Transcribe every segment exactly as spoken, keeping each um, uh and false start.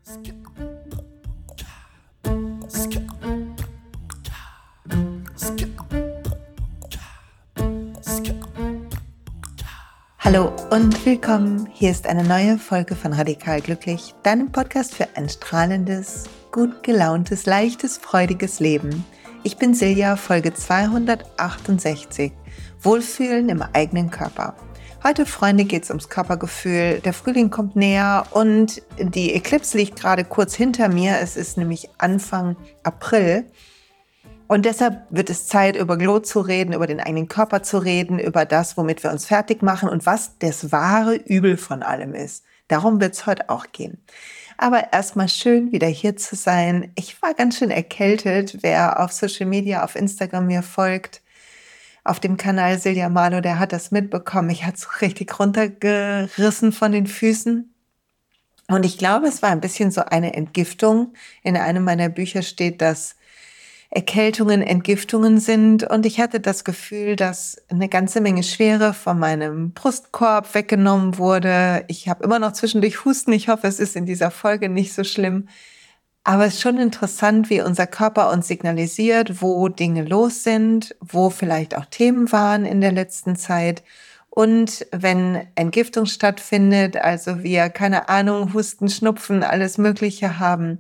Hallo und willkommen. Hier ist eine neue Folge von Radikal Glücklich, deinem Podcast für ein strahlendes, gut gelauntes, leichtes, freudiges Leben. Ich bin Silja, Folge zweihundertachtundsechzig. Wohlfühlen im eigenen Körper. Heute, Freunde, geht es ums Körpergefühl. Der Frühling kommt näher und die Eclipse liegt gerade kurz hinter mir. Es ist nämlich Anfang April. Und deshalb wird es Zeit, über Glow zu reden, über den eigenen Körper zu reden, über das, womit wir uns fertig machen und was das wahre Übel von allem ist. Darum wird es heute auch gehen. Aber erstmal schön, wieder hier zu sein. Ich war ganz schön erkältet. Wer auf Social Media, auf Instagram mir folgt, auf dem Kanal Silja Malo, der hat das mitbekommen. Ich hatte es richtig runtergerissen von den Füßen. Und ich glaube, es war ein bisschen so eine Entgiftung. In einem meiner Bücher steht, dass Erkältungen Entgiftungen sind. Und ich hatte das Gefühl, dass eine ganze Menge Schwere von meinem Brustkorb weggenommen wurde. Ich habe immer noch zwischendurch Husten. Ich hoffe, es ist in dieser Folge nicht so schlimm. Aber es ist schon interessant, wie unser Körper uns signalisiert, wo Dinge los sind, wo vielleicht auch Themen waren in der letzten Zeit. Und wenn Entgiftung stattfindet, also wir, keine Ahnung, Husten, Schnupfen, alles Mögliche haben,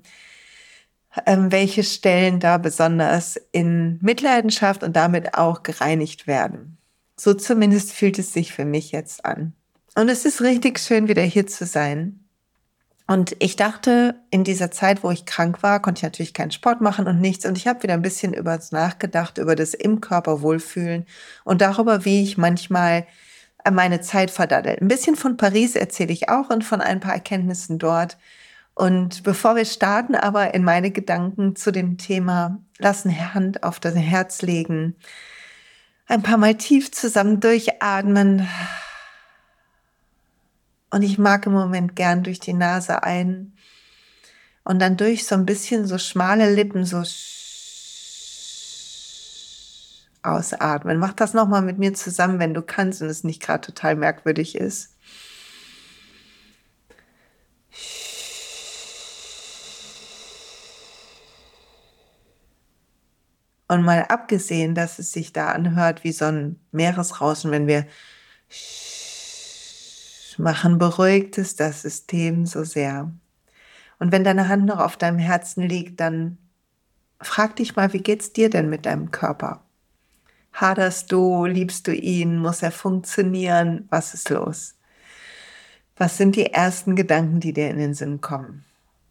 ähm, welche Stellen da besonders in Mitleidenschaft und damit auch gereinigt werden. So zumindest fühlt es sich für mich jetzt an. Und es ist richtig schön, wieder hier zu sein. Und ich dachte, in dieser Zeit, wo ich krank war, konnte ich natürlich keinen Sport machen und nichts. Und ich habe wieder ein bisschen über das nachgedacht, über das im Körper wohlfühlen und darüber, wie ich manchmal meine Zeit verdaddel. Ein bisschen von Paris erzähle ich auch und von ein paar Erkenntnissen dort. Und bevor wir starten, aber in meine Gedanken zu dem Thema, lassen Hand auf das Herz legen, ein paar Mal tief zusammen durchatmen. Und ich mag im Moment gern durch die Nase ein und dann durch so ein bisschen so schmale Lippen so ausatmen. Mach das nochmal mit mir zusammen, wenn du kannst und es nicht gerade total merkwürdig ist. Und mal abgesehen, dass es sich da anhört wie so ein Meeresrauschen, wenn wir machen, beruhigt es das System so sehr. Und wenn deine Hand noch auf deinem Herzen liegt, dann frag dich mal, wie geht's dir denn mit deinem Körper? Haderst du, liebst du ihn, muss er funktionieren? Was ist los? Was sind die ersten Gedanken, die dir in den Sinn kommen?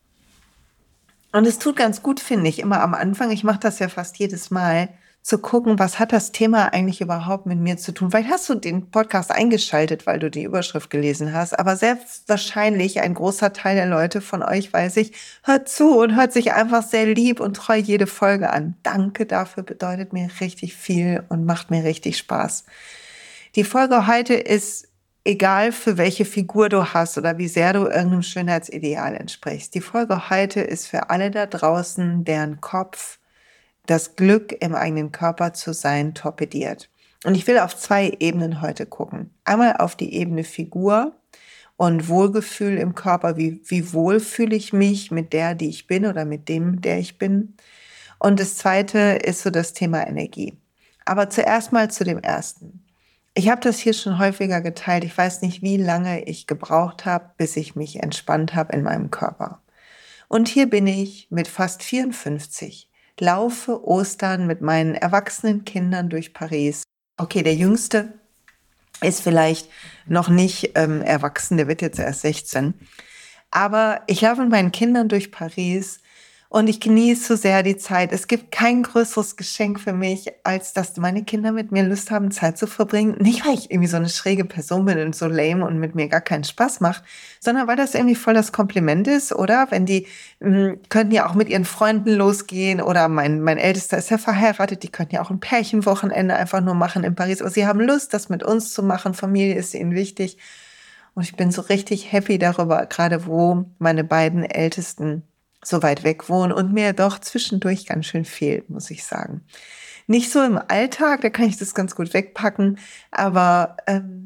Und es tut ganz gut, finde ich, immer am Anfang, ich mache das ja fast jedes Mal, zu gucken, was hat das Thema eigentlich überhaupt mit mir zu tun. Vielleicht hast du den Podcast eingeschaltet, weil du die Überschrift gelesen hast, aber sehr wahrscheinlich ein großer Teil der Leute von euch, weiß ich, hört zu und hört sich einfach sehr lieb und treu jede Folge an. Danke dafür, bedeutet mir richtig viel und macht mir richtig Spaß. Die Folge heute ist egal, für welche Figur du hast oder wie sehr du irgendeinem Schönheitsideal entsprichst. Die Folge heute ist für alle da draußen, deren Kopf das Glück im eigenen Körper zu sein torpediert. Und ich will auf zwei Ebenen heute gucken. Einmal auf die Ebene Figur und Wohlgefühl im Körper. Wie, wie wohl fühle ich mich mit der, die ich bin oder mit dem, der ich bin. Und das zweite ist so das Thema Energie. Aber zuerst mal zu dem ersten. Ich habe das hier schon häufiger geteilt. Ich weiß nicht, wie lange ich gebraucht habe, bis ich mich entspannt habe in meinem Körper. Und hier bin ich mit fast vierundfünfzig, laufe Ostern mit meinen erwachsenen Kindern durch Paris. Okay, der Jüngste ist vielleicht noch nicht ähm, erwachsen, der wird jetzt erst sechzehn. Aber ich laufe mit meinen Kindern durch Paris und ich genieße so sehr die Zeit. Es gibt kein größeres Geschenk für mich, als dass meine Kinder mit mir Lust haben, Zeit zu verbringen. Nicht, weil ich irgendwie so eine schräge Person bin und so lame und mit mir gar keinen Spaß macht, sondern weil das irgendwie voll das Kompliment ist, oder? Wenn die mh, könnten ja auch mit ihren Freunden losgehen oder mein, mein Ältester ist ja verheiratet, die könnten ja auch ein Pärchenwochenende einfach nur machen in Paris. Aber sie haben Lust, das mit uns zu machen. Familie ist ihnen wichtig. Und ich bin so richtig happy darüber, gerade wo meine beiden Ältesten so weit weg wohnen und mir doch zwischendurch ganz schön fehlt, muss ich sagen. Nicht so im Alltag, da kann ich das ganz gut wegpacken, aber ähm,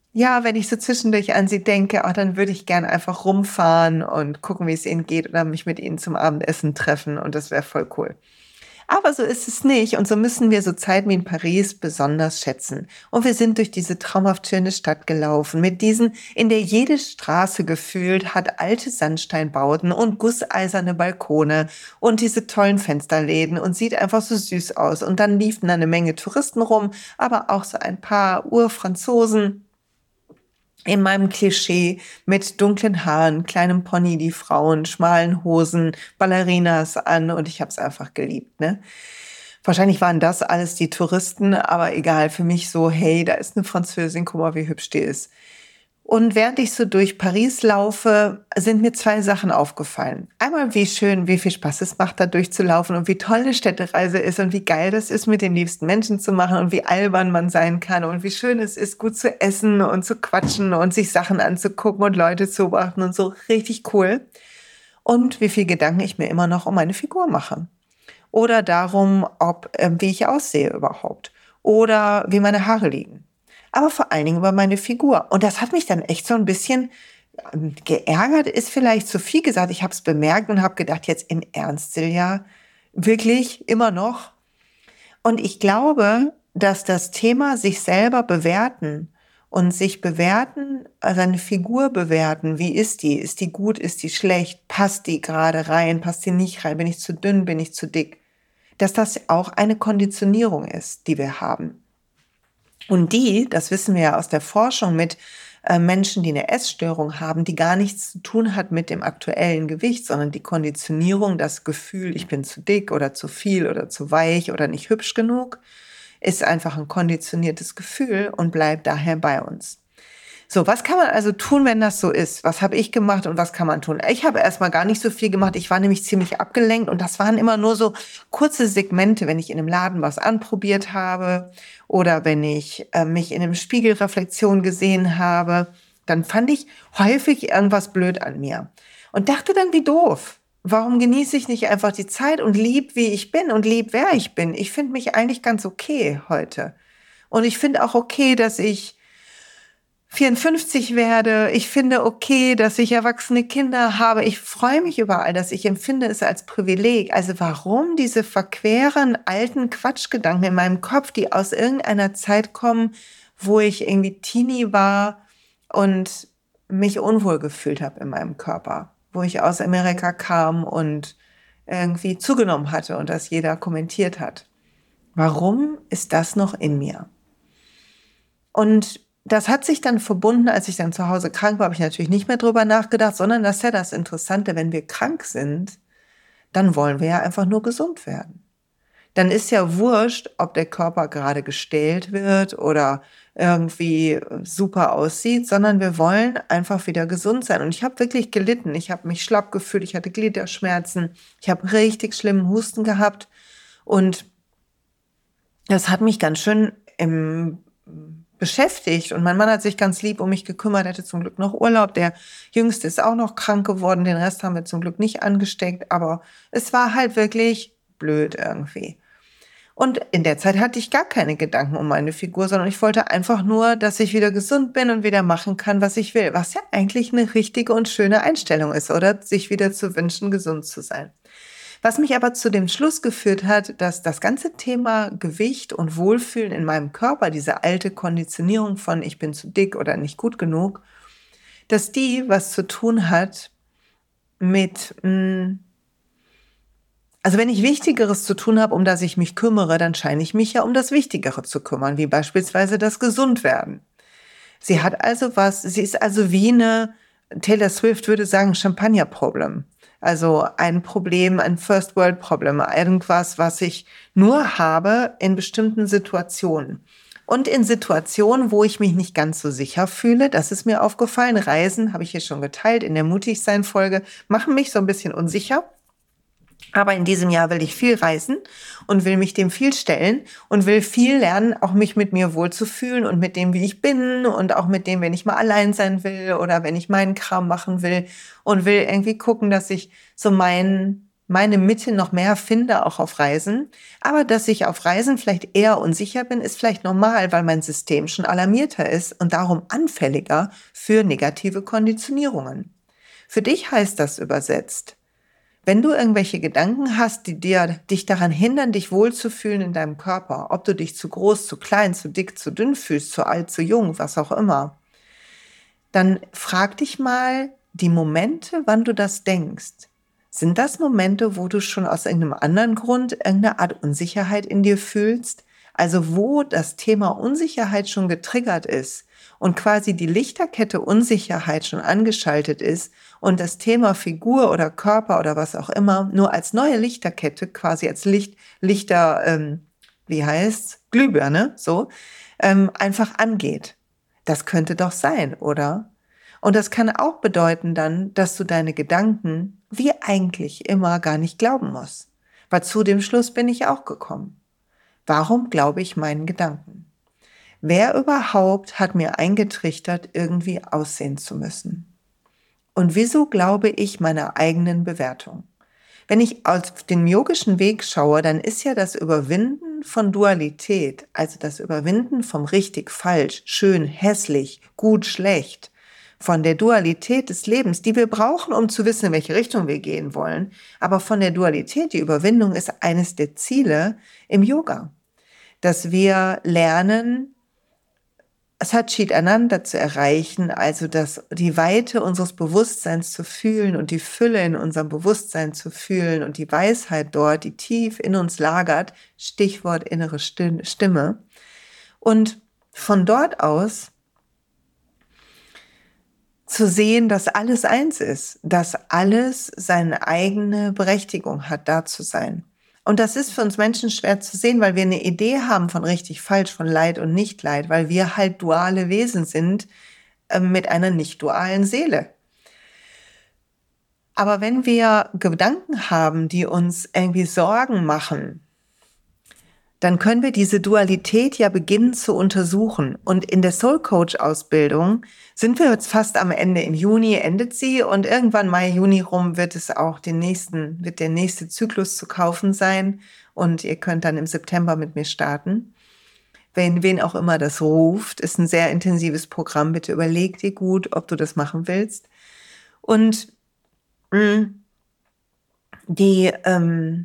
Ja, wenn ich so zwischendurch an sie denke, oh, dann würde ich gern einfach rumfahren und gucken, wie es ihnen geht oder mich mit ihnen zum Abendessen treffen und das wäre voll cool. Aber so ist es nicht und so müssen wir so Zeiten wie in Paris besonders schätzen. Und wir sind durch diese traumhaft schöne Stadt gelaufen, mit diesen, in der jede Straße gefühlt hat alte Sandsteinbauten und gusseiserne Balkone und diese tollen Fensterläden und sieht einfach so süß aus. Und dann liefen da eine Menge Touristen rum, aber auch so ein paar Urfranzosen in meinem Klischee mit dunklen Haaren, kleinem Pony, die Frauen, schmalen Hosen, Ballerinas an und ich habe es einfach geliebt, ne? Wahrscheinlich waren das alles die Touristen, aber egal, für mich so, hey, da ist eine Französin, guck mal, wie hübsch die ist. Und während ich so durch Paris laufe, sind mir zwei Sachen aufgefallen. Einmal, wie schön, wie viel Spaß es macht, da durchzulaufen und wie toll eine Städtereise ist und wie geil das ist, mit den liebsten Menschen zu machen und wie albern man sein kann und wie schön es ist, gut zu essen und zu quatschen und sich Sachen anzugucken und Leute zu beobachten und so richtig cool. Und wie viel Gedanken ich mir immer noch um meine Figur mache. Oder darum, ob, äh, wie ich aussehe überhaupt. Oder wie meine Haare liegen. Aber vor allen Dingen über meine Figur. Und das hat mich dann echt so ein bisschen ähm, geärgert, ist vielleicht zu viel gesagt. Ich habe es bemerkt und habe gedacht, jetzt im Ernst, Silja, wirklich immer noch. Und ich glaube, dass das Thema sich selber bewerten und sich bewerten, also eine Figur bewerten, wie ist die? Ist die gut? Ist die schlecht? Passt die gerade rein? Passt die nicht rein? Bin ich zu dünn? Bin ich zu dick? Dass das auch eine Konditionierung ist, die wir haben. Und die, das wissen wir ja aus der Forschung mit äh, Menschen, die eine Essstörung haben, die gar nichts zu tun hat mit dem aktuellen Gewicht, sondern die Konditionierung, das Gefühl, ich bin zu dick oder zu viel oder zu weich oder nicht hübsch genug, ist einfach ein konditioniertes Gefühl und bleibt daher bei uns. So, was kann man also tun, wenn das so ist? Was habe ich gemacht und was kann man tun? Ich habe erstmal gar nicht so viel gemacht. Ich war nämlich ziemlich abgelenkt und das waren immer nur so kurze Segmente, wenn ich in einem Laden was anprobiert habe oder wenn ich äh, mich in einem Spiegelreflexion gesehen habe, dann fand ich häufig irgendwas blöd an mir und dachte dann, wie doof. Warum genieße ich nicht einfach die Zeit und lieb, wie ich bin und lieb, wer ich bin? Ich finde mich eigentlich ganz okay heute. Und ich finde auch okay, dass ich vierundfünfzig werde. Ich finde okay, dass ich erwachsene Kinder habe. Ich freue mich über all das. Ich empfinde es als Privileg. Also warum diese verqueren alten Quatschgedanken in meinem Kopf, die aus irgendeiner Zeit kommen, wo ich irgendwie Teenie war und mich unwohl gefühlt habe in meinem Körper, wo ich aus Amerika kam und irgendwie zugenommen hatte und das jeder kommentiert hat. Warum ist das noch in mir? Und das hat sich dann verbunden, als ich dann zu Hause krank war, habe ich natürlich nicht mehr drüber nachgedacht, sondern das ist ja das Interessante, wenn wir krank sind, dann wollen wir ja einfach nur gesund werden. Dann ist ja wurscht, ob der Körper gerade gestählt wird oder irgendwie super aussieht, sondern wir wollen einfach wieder gesund sein. Und ich habe wirklich gelitten. Ich habe mich schlapp gefühlt, ich hatte Gliederschmerzen, ich habe richtig schlimmen Husten gehabt und das hat mich ganz schön im beschäftigt und mein Mann hat sich ganz lieb um mich gekümmert, hatte zum Glück noch Urlaub, der Jüngste ist auch noch krank geworden, den Rest haben wir zum Glück nicht angesteckt, aber es war halt wirklich blöd irgendwie. Und in der Zeit hatte ich gar keine Gedanken um meine Figur, sondern ich wollte einfach nur, dass ich wieder gesund bin und wieder machen kann, was ich will, was ja eigentlich eine richtige und schöne Einstellung ist, oder sich wieder zu wünschen, gesund zu sein. Was mich aber zu dem Schluss geführt hat, dass das ganze Thema Gewicht und Wohlfühlen in meinem Körper, diese alte Konditionierung von ich bin zu dick oder nicht gut genug, dass die was zu tun hat mit, mh, also wenn ich Wichtigeres zu tun habe, um das ich mich kümmere, dann scheine ich mich ja um das Wichtigere zu kümmern, wie beispielsweise das Gesundwerden. Sie hat also was, sie ist also wie eine, Taylor Swift würde sagen, Champagner-Problem. Also ein Problem, ein First-World-Problem, irgendwas, was ich nur habe in bestimmten Situationen. Und in Situationen, wo ich mich nicht ganz so sicher fühle, das ist mir aufgefallen, Reisen, habe ich hier schon geteilt, in der Mutigsein-Folge, machen mich so ein bisschen unsicher. Aber in diesem Jahr will ich viel reisen und will mich dem viel stellen und will viel lernen, auch mich mit mir wohlzufühlen und mit dem, wie ich bin und auch mit dem, wenn ich mal allein sein will oder wenn ich meinen Kram machen will und will irgendwie gucken, dass ich so mein meine Mitte noch mehr finde, auch auf Reisen. Aber dass ich auf Reisen vielleicht eher unsicher bin, ist vielleicht normal, weil mein System schon alarmierter ist und darum anfälliger für negative Konditionierungen. Für dich heißt das übersetzt: Wenn du irgendwelche Gedanken hast, die dir, dich daran hindern, dich wohlzufühlen in deinem Körper, ob du dich zu groß, zu klein, zu dick, zu dünn fühlst, zu alt, zu jung, was auch immer, dann frag dich mal die Momente, wann du das denkst. Sind das Momente, wo du schon aus irgendeinem anderen Grund irgendeine Art Unsicherheit in dir fühlst? Also wo das Thema Unsicherheit schon getriggert ist und quasi die Lichterkette Unsicherheit schon angeschaltet ist und das Thema Figur oder Körper oder was auch immer nur als neue Lichterkette, quasi als Licht, Lichter, ähm, wie heißt's, Glühbirne, so, ähm, einfach angeht. Das könnte doch sein, oder? Und das kann auch bedeuten dann, dass du deine Gedanken wie eigentlich immer gar nicht glauben musst. Weil zu dem Schluss bin ich auch gekommen. Warum glaube ich meinen Gedanken? Wer überhaupt hat mir eingetrichtert, irgendwie aussehen zu müssen? Und wieso glaube ich meiner eigenen Bewertung? Wenn ich auf den yogischen Weg schaue, dann ist ja das Überwinden von Dualität, also das Überwinden vom richtig, falsch, schön, hässlich, gut, schlecht, von der Dualität des Lebens, die wir brauchen, um zu wissen, in welche Richtung wir gehen wollen. Aber von der Dualität, die Überwindung ist eines der Ziele im Yoga, dass wir lernen, Satchit Ananda zu erreichen, also das, die Weite unseres Bewusstseins zu fühlen und die Fülle in unserem Bewusstsein zu fühlen und die Weisheit dort, die tief in uns lagert, Stichwort innere Stimme. Und von dort aus zu sehen, dass alles eins ist, dass alles seine eigene Berechtigung hat, da zu sein. Und das ist für uns Menschen schwer zu sehen, weil wir eine Idee haben von richtig, falsch, von Leid und Nicht-Leid, weil wir halt duale Wesen sind äh, mit einer nicht-dualen Seele. Aber wenn wir Gedanken haben, die uns irgendwie Sorgen machen, dann können wir diese Dualität ja beginnen zu untersuchen. Und in der Soul Coach Ausbildung sind wir jetzt fast am Ende. Im Juni endet sie und irgendwann Mai, Juni rum wird es auch den nächsten, wird der nächste Zyklus zu kaufen sein. Und ihr könnt dann im September mit mir starten. Wenn, wen auch immer das ruft, ist ein sehr intensives Programm. Bitte überleg dir gut, ob du das machen willst. Und mh, die, ähm,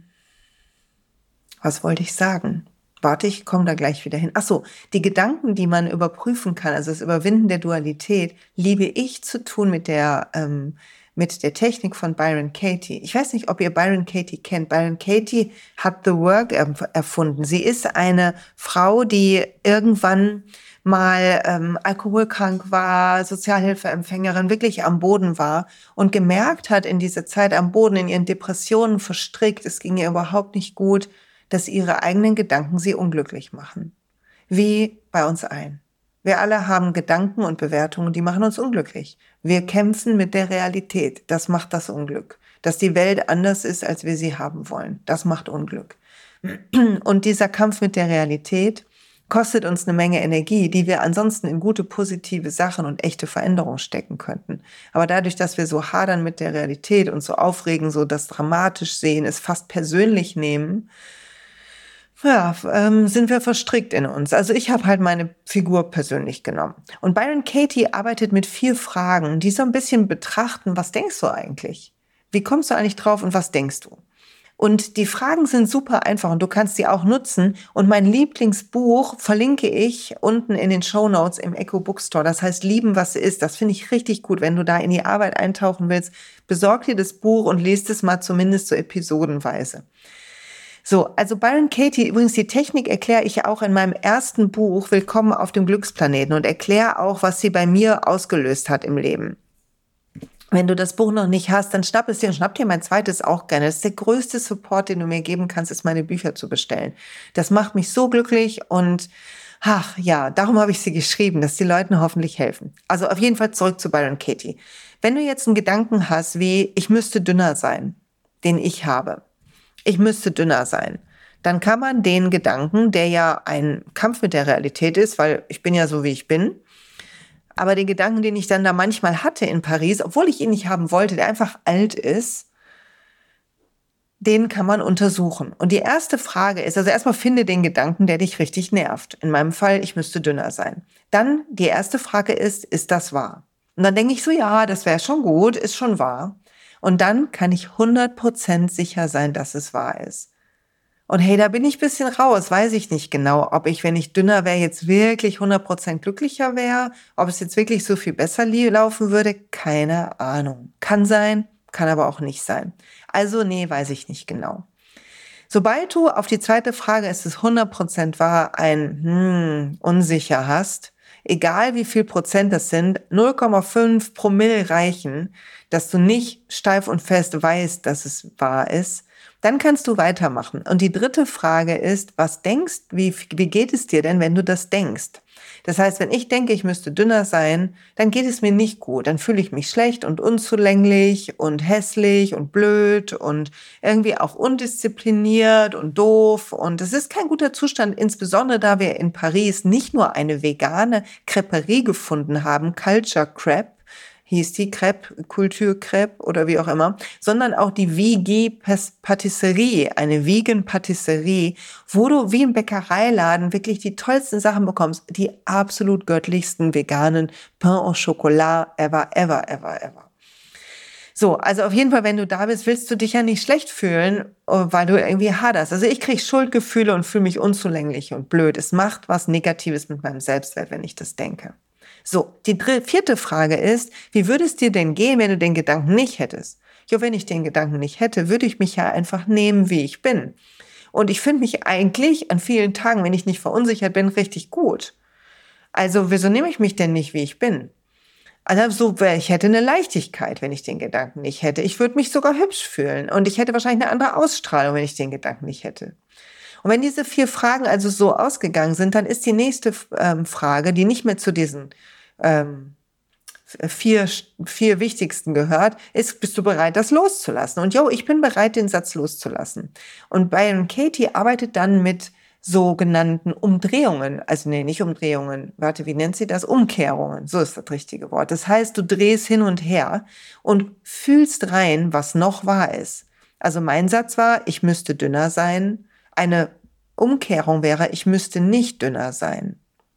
was wollte ich sagen? Warte, ich komme da gleich wieder hin. Ach so, die Gedanken, die man überprüfen kann, also das Überwinden der Dualität, liebe ich zu tun mit der ähm, mit der Technik von Byron Katie. Ich weiß nicht, ob ihr Byron Katie kennt. Byron Katie hat The Work erfunden. Sie ist eine Frau, die irgendwann mal ähm, alkoholkrank war, Sozialhilfeempfängerin, wirklich am Boden war und gemerkt hat in dieser Zeit am Boden, in ihren Depressionen verstrickt, es ging ihr überhaupt nicht gut, dass ihre eigenen Gedanken sie unglücklich machen. Wie bei uns allen. Wir alle haben Gedanken und Bewertungen, die machen uns unglücklich. Wir kämpfen mit der Realität. Das macht das Unglück. Dass die Welt anders ist, als wir sie haben wollen. Das macht Unglück. Und dieser Kampf mit der Realität kostet uns eine Menge Energie, die wir ansonsten in gute, positive Sachen und echte Veränderungen stecken könnten. Aber dadurch, dass wir so hadern mit der Realität und so aufregen, so das dramatisch sehen, es fast persönlich nehmen, ja, ähm, sind wir verstrickt in uns. Also ich habe halt meine Figur persönlich genommen. Und Byron Katie arbeitet mit vier Fragen, die so ein bisschen betrachten, was denkst du eigentlich? Wie kommst du eigentlich drauf und was denkst du? Und die Fragen sind super einfach und du kannst sie auch nutzen. Und mein Lieblingsbuch verlinke ich unten in den Shownotes im Echo Bookstore. Das heißt, Lieben, was ist. Das finde ich richtig gut. Wenn du da in die Arbeit eintauchen willst, besorg dir das Buch und lest es mal zumindest so episodenweise. So, also Byron Katie, übrigens die Technik erkläre ich auch in meinem ersten Buch, Willkommen auf dem Glücksplaneten, und erkläre auch, was sie bei mir ausgelöst hat im Leben. Wenn du das Buch noch nicht hast, dann schnapp es dir und schnapp dir mein zweites auch gerne. Das ist der größte Support, den du mir geben kannst, ist meine Bücher zu bestellen. Das macht mich so glücklich und ach ja, darum habe ich sie geschrieben, dass die Leuten hoffentlich helfen. Also auf jeden Fall zurück zu Byron Katie. Wenn du jetzt einen Gedanken hast, wie ich müsste dünner sein, den ich habe, ich müsste dünner sein, dann kann man den Gedanken, der ja ein Kampf mit der Realität ist, weil ich bin ja so, wie ich bin, aber den Gedanken, den ich dann da manchmal hatte in Paris, obwohl ich ihn nicht haben wollte, der einfach alt ist, den kann man untersuchen. Und die erste Frage ist, also erstmal finde den Gedanken, der dich richtig nervt. In meinem Fall, ich müsste dünner sein. Dann die erste Frage ist, ist das wahr? Und dann denke ich so, ja, das wäre schon gut, ist schon wahr. Und dann kann ich hundert Prozent sicher sein, dass es wahr ist. Und hey, da bin ich ein bisschen raus, weiß ich nicht genau, ob ich, wenn ich dünner wäre, jetzt wirklich hundert Prozent glücklicher wäre, ob es jetzt wirklich so viel besser laufen würde, keine Ahnung. Kann sein, kann aber auch nicht sein. Also nee, weiß ich nicht genau. Sobald du auf die zweite Frage, ist es hundert Prozent wahr, ein hm, unsicher hast, egal wie viel Prozent das sind, null Komma fünf Promille reichen, dass du nicht steif und fest weißt, dass es wahr ist, dann kannst du weitermachen. Und die dritte Frage ist, was denkst, wie, wie geht es dir denn, wenn du das denkst? Das heißt, wenn ich denke, ich müsste dünner sein, dann geht es mir nicht gut. Dann fühle ich mich schlecht und unzulänglich und hässlich und blöd und irgendwie auch undiszipliniert und doof. Und es ist kein guter Zustand, insbesondere da wir in Paris nicht nur eine vegane Creperie gefunden haben, Culture Crepe, hieß die Crepe, Kultur Crepe oder wie auch immer, sondern auch die Vegi Patisserie, eine Vegan Patisserie, wo du wie im Bäckereiladen wirklich die tollsten Sachen bekommst, die absolut göttlichsten veganen Pain au Chocolat ever, ever, ever, ever. So, also auf jeden Fall, wenn du da bist, willst du dich ja nicht schlecht fühlen, weil du irgendwie haderst. Also ich kriege Schuldgefühle und fühle mich unzulänglich und blöd. Es macht was Negatives mit meinem Selbstwert, wenn ich das denke. So, die dritte, vierte Frage ist, wie würde es dir denn gehen, wenn du den Gedanken nicht hättest? Ja, wenn ich den Gedanken nicht hätte, würde ich mich ja einfach nehmen, wie ich bin. Und ich finde mich eigentlich an vielen Tagen, wenn ich nicht verunsichert bin, richtig gut. Also wieso nehme ich mich denn nicht, wie ich bin? Also so, ich hätte eine Leichtigkeit, wenn ich den Gedanken nicht hätte. Ich würde mich sogar hübsch fühlen und ich hätte wahrscheinlich eine andere Ausstrahlung, wenn ich den Gedanken nicht hätte. Und wenn diese vier Fragen also so ausgegangen sind, dann ist die nächste ähm, Frage, die nicht mehr zu diesen ähm, vier, vier wichtigsten gehört, ist, bist du bereit, das loszulassen? Und jo, ich bin bereit, den Satz loszulassen. Und Byron Katie arbeitet dann mit sogenannten Umdrehungen, also nee, nicht Umdrehungen, warte, wie nennt sie das? Umkehrungen, so ist das richtige Wort. Das heißt, du drehst hin und her und fühlst rein, was noch wahr ist. Also mein Satz war, ich müsste dünner sein. Eine Umkehrung wäre, ich müsste nicht dünner sein.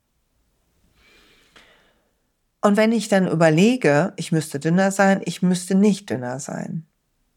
Und wenn ich dann überlege, ich müsste dünner sein, ich müsste nicht dünner sein,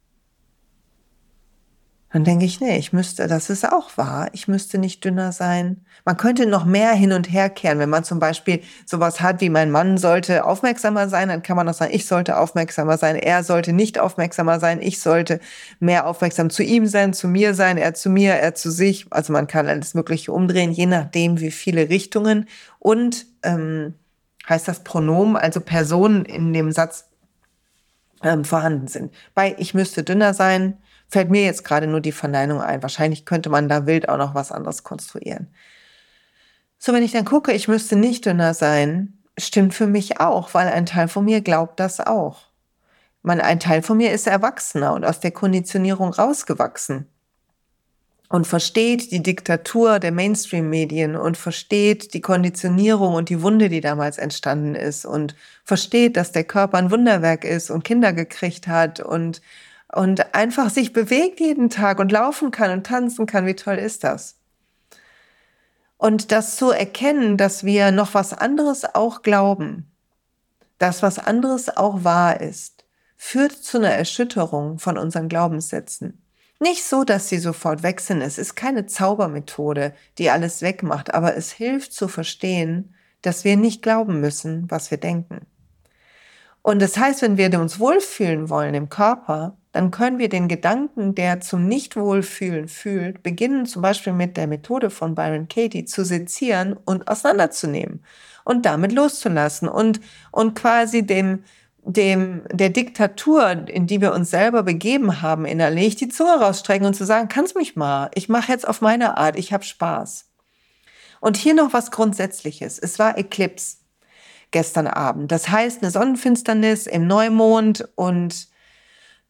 dann denke ich, nee, ich müsste, das ist auch wahr, ich müsste nicht dünner sein. Man könnte noch mehr hin und her kehren, wenn man zum Beispiel sowas hat wie mein Mann sollte aufmerksamer sein, dann kann man auch sagen, ich sollte aufmerksamer sein, er sollte nicht aufmerksamer sein, ich sollte mehr aufmerksam zu ihm sein, zu mir sein, er zu mir, er zu sich. Also man kann alles Mögliche umdrehen, je nachdem, wie viele Richtungen und ähm, heißt das Pronomen, also Personen in dem Satz ähm, vorhanden sind. Bei ich müsste dünner sein, fällt mir jetzt gerade nur die Verneinung ein. Wahrscheinlich könnte man da wild auch noch was anderes konstruieren. So, wenn ich dann gucke, ich müsste nicht dünner sein, stimmt für mich auch, weil ein Teil von mir glaubt das auch. Man, ein Teil von mir ist erwachsener und aus der Konditionierung rausgewachsen und versteht die Diktatur der Mainstream-Medien und versteht die Konditionierung und die Wunde, die damals entstanden ist und versteht, dass der Körper ein Wunderwerk ist und Kinder gekriegt hat und und einfach sich bewegt jeden Tag und laufen kann und tanzen kann. Wie toll ist das? Und das zu erkennen, dass wir noch was anderes auch glauben, dass was anderes auch wahr ist, führt zu einer Erschütterung von unseren Glaubenssätzen. Nicht so, dass sie sofort weg sind. Es ist keine Zaubermethode, die alles wegmacht, aber es hilft zu verstehen, dass wir nicht glauben müssen, was wir denken. Und das heißt, wenn wir uns wohlfühlen wollen im Körper, dann können wir den Gedanken, der zum Nicht-Wohlfühlen fühlt, beginnen zum Beispiel mit der Methode von Byron Katie zu sezieren und auseinanderzunehmen und damit loszulassen und, und quasi dem, dem, der Diktatur, in die wir uns selber begeben haben innerlich, die Zunge rausstrecken und zu sagen, kannst mich mal, ich mache jetzt auf meine Art, ich habe Spaß. Und hier noch was Grundsätzliches. Es war Eclipse gestern Abend. Das heißt, eine Sonnenfinsternis im Neumond und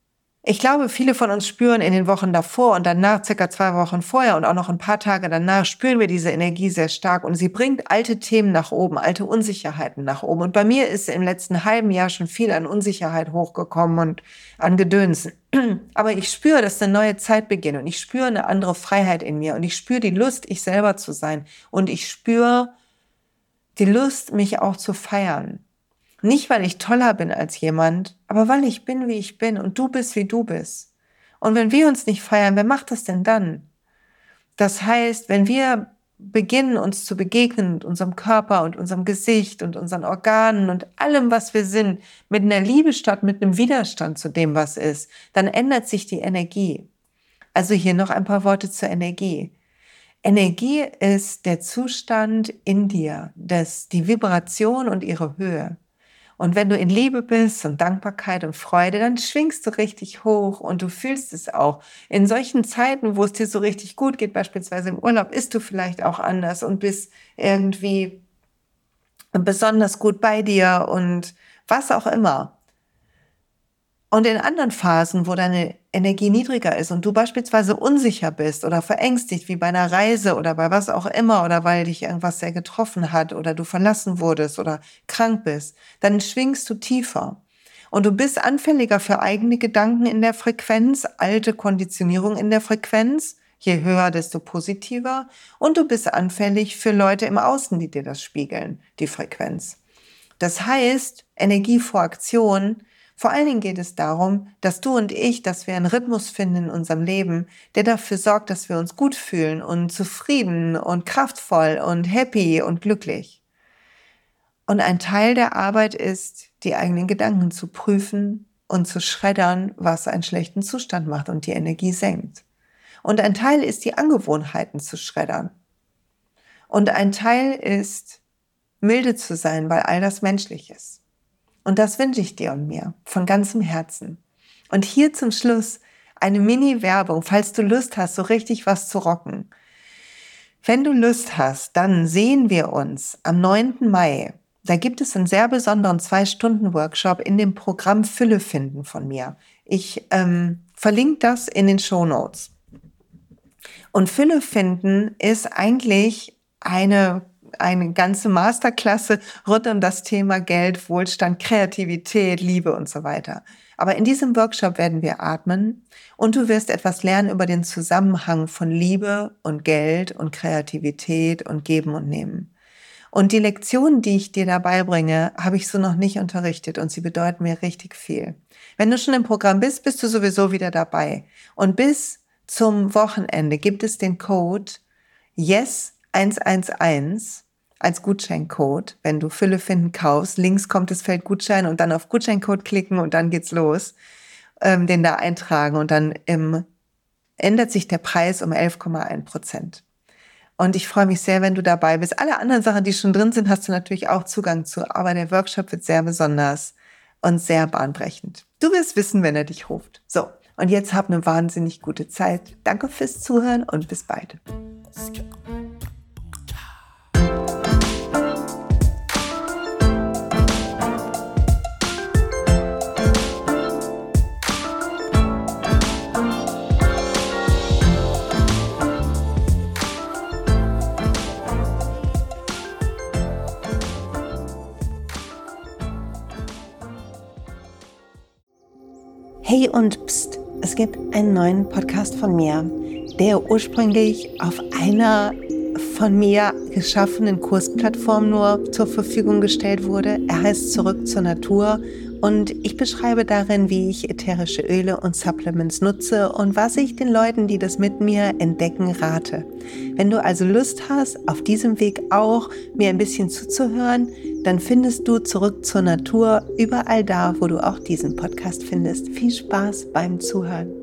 Ich glaube, viele von uns spüren in den Wochen davor und danach, circa zwei Wochen vorher und auch noch ein paar Tage danach, spüren wir diese Energie sehr stark und sie bringt alte Themen nach oben, alte Unsicherheiten nach oben. Und bei mir ist im letzten halben Jahr schon viel an Unsicherheit hochgekommen und an Gedöns. Aber ich spüre, dass eine neue Zeit beginnt und ich spüre eine andere Freiheit in mir und ich spüre die Lust, ich selber zu sein und ich spüre die Lust, mich auch zu feiern. Nicht, weil ich toller bin als jemand, aber weil ich bin, wie ich bin und du bist, wie du bist. Und wenn wir uns nicht feiern, wer macht das denn dann? Das heißt, wenn wir beginnen, uns zu begegnen mit unserem Körper und unserem Gesicht und unseren Organen und allem, was wir sind, mit einer Liebe statt mit einem Widerstand zu dem, was ist, dann ändert sich die Energie. Also hier noch ein paar Worte zur Energie. Energie ist der Zustand in dir, das, die Vibration und ihre Höhe. Und wenn du in Liebe bist und Dankbarkeit und Freude, dann schwingst du richtig hoch und du fühlst es auch. In solchen Zeiten, wo es dir so richtig gut geht, beispielsweise im Urlaub, isst du vielleicht auch anders und bist irgendwie besonders gut bei dir und was auch immer. Und in anderen Phasen, wo deine Energie niedriger ist und du beispielsweise unsicher bist oder verängstigt, wie bei einer Reise oder bei was auch immer oder weil dich irgendwas sehr getroffen hat oder du verlassen wurdest oder krank bist, dann schwingst du tiefer. Und du bist anfälliger für eigene Gedanken in der Frequenz, alte Konditionierung in der Frequenz. Je höher, desto positiver. Und du bist anfällig für Leute im Außen, die dir das spiegeln, die Frequenz. Das heißt, Energie vor Aktion. Vor allen Dingen geht es darum, dass du und ich, dass wir einen Rhythmus finden in unserem Leben, der dafür sorgt, dass wir uns gut fühlen und zufrieden und kraftvoll und happy und glücklich. Und ein Teil der Arbeit ist, die eigenen Gedanken zu prüfen und zu schreddern, was einen schlechten Zustand macht und die Energie senkt. Und ein Teil ist, die Angewohnheiten zu schreddern. Und ein Teil ist, milde zu sein, weil all das menschlich ist. Und das wünsche ich dir und mir von ganzem Herzen. Und hier zum Schluss eine Mini-Werbung, falls du Lust hast, so richtig was zu rocken. Wenn du Lust hast, dann sehen wir uns am neunten Mai. Da gibt es einen sehr besonderen zwei-Stunden-Workshop in dem Programm Fülle finden von mir. Ich ähm, verlinke das in den Shownotes. Und Fülle finden ist eigentlich eine eine ganze Masterklasse rund um das Thema Geld, Wohlstand, Kreativität, Liebe und so weiter. Aber in diesem Workshop werden wir atmen und du wirst etwas lernen über den Zusammenhang von Liebe und Geld und Kreativität und Geben und Nehmen. Und die Lektionen, die ich dir dabei bringe, habe ich so noch nicht unterrichtet und sie bedeuten mir richtig viel. Wenn du schon im Programm bist, bist du sowieso wieder dabei. Und bis zum Wochenende gibt es den Code yes eins eins eins als Gutscheincode, wenn du Fülle finden kaufst. Links kommt das Feld Gutschein und dann auf Gutscheincode klicken und dann geht's los, ähm, den da eintragen und dann im, ändert sich der Preis um elf Komma eins Prozent. Und ich freue mich sehr, wenn du dabei bist. Alle anderen Sachen, die schon drin sind, hast du natürlich auch Zugang zu, aber der Workshop wird sehr besonders und sehr bahnbrechend. Du wirst wissen, wenn er dich ruft. So, und jetzt hab eine wahnsinnig gute Zeit. Danke fürs Zuhören und bis bald. Hey und pst, es gibt einen neuen Podcast von mir, der ursprünglich auf einer von mir geschaffenen Kursplattform nur zur Verfügung gestellt wurde. Er heißt Zurück zur Natur und ich beschreibe darin, wie ich ätherische Öle und Supplements nutze und was ich den Leuten, die das mit mir entdecken, rate. Wenn du also Lust hast, auf diesem Weg auch mir ein bisschen zuzuhören, dann findest du Zurück zur Natur überall da, wo du auch diesen Podcast findest. Viel Spaß beim Zuhören.